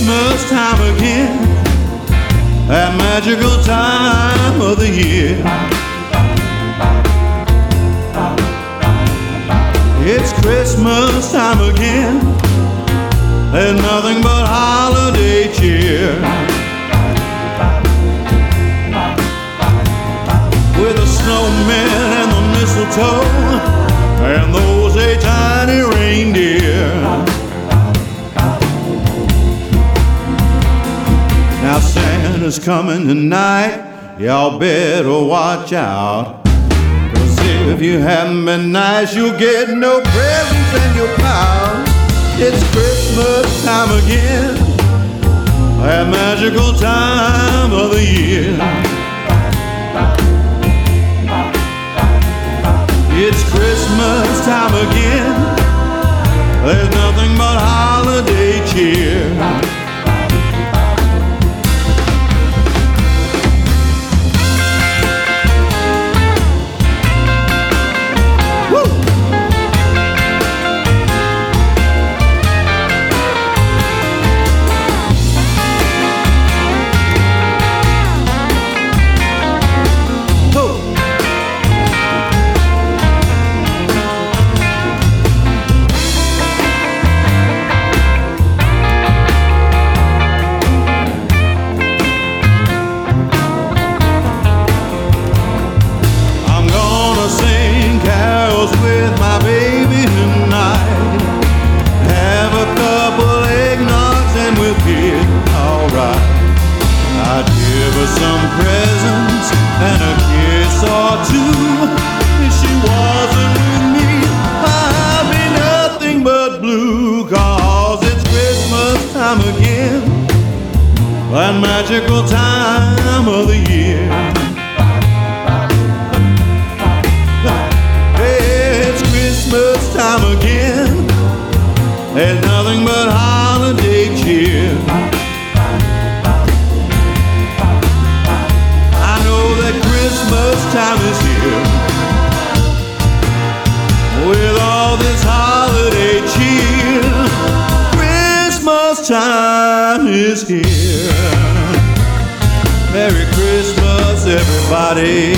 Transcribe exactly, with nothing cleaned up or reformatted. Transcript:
Christmas time again, that magical time of the year. It's Christmas time again, there's nothing but holiday cheer. With the snowman and the mistletoe and those eight tiny reindeer. Now Santa's coming tonight, y'all better watch out. Cause if you haven't been nice, you'll get no presents in your pile. It's Christmas time again, that magical time of the year. It's Christmas time again, there's nothing but holiday cheer. With my baby tonight, have a couple eggnogs and we'll feel alright. I'd give her some presents and a kiss or two. If she wasn't with me, I'd be nothing but blue. Cause it's Christmas time again, that magical time of the year. Christmas time again, there's nothing but holiday cheer. I know that Christmas time is here, with all this holiday cheer. Christmas time is here. Merry Christmas, everybody.